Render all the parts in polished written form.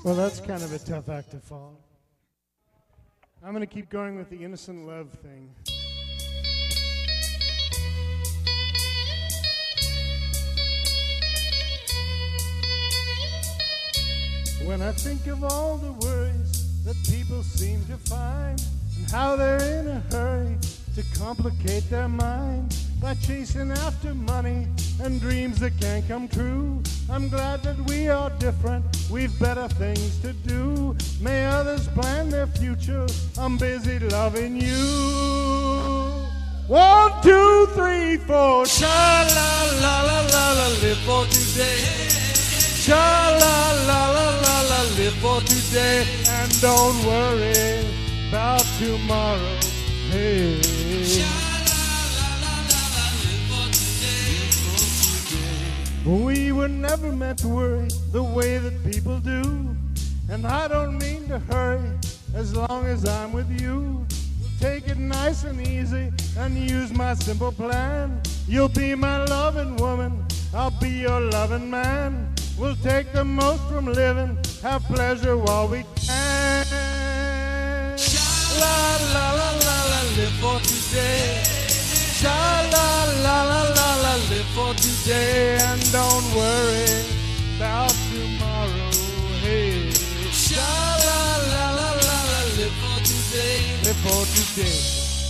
Well, that's kind of a tough act to follow. I'm going to keep going with the innocent love thing. When I think of all the worries that people seem to find, and how they're in a hurry to complicate their mind by chasing after money and dreams that can't come true, I'm glad that we are different, we've better things to do. May others plan their future, I'm busy loving you. 1, 2, 3, 4, sha-la-la-la-la-la, live for today. Sha-la-la-la-la-la, live for today. And don't worry about tomorrow, hey. We were never meant to worry the way that people do. And I don't mean to hurry as long as I'm with you. Take it nice and easy and use my simple plan. You'll be my loving woman, I'll be your loving man. We'll take the most from living, have pleasure while we can. La la la la la, live for today. Sha la la la la la, live for today. And don't worry about tomorrow, hey. Sha la la la la la, live for today. Live for today.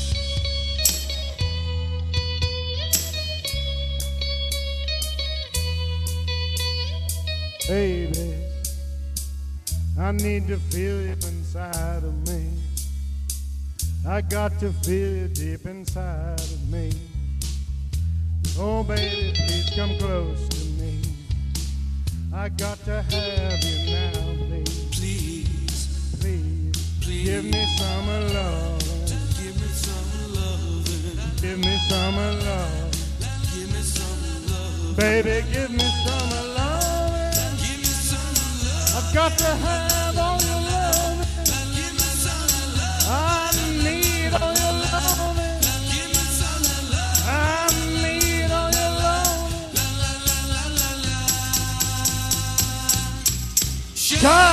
Baby, I need to feel you inside of me. I got to feel you deep inside of me. Oh baby, please come close to me. I got to have you now, please. Please, please, please. Give me some of love. Give me some of love. Give me some of love. Give me some of love. Baby, give me some of love. Give me some of love. I've got to have all your love. Give me some of love. I need all your love. Give me some of love. I need all your love. La la la la la la.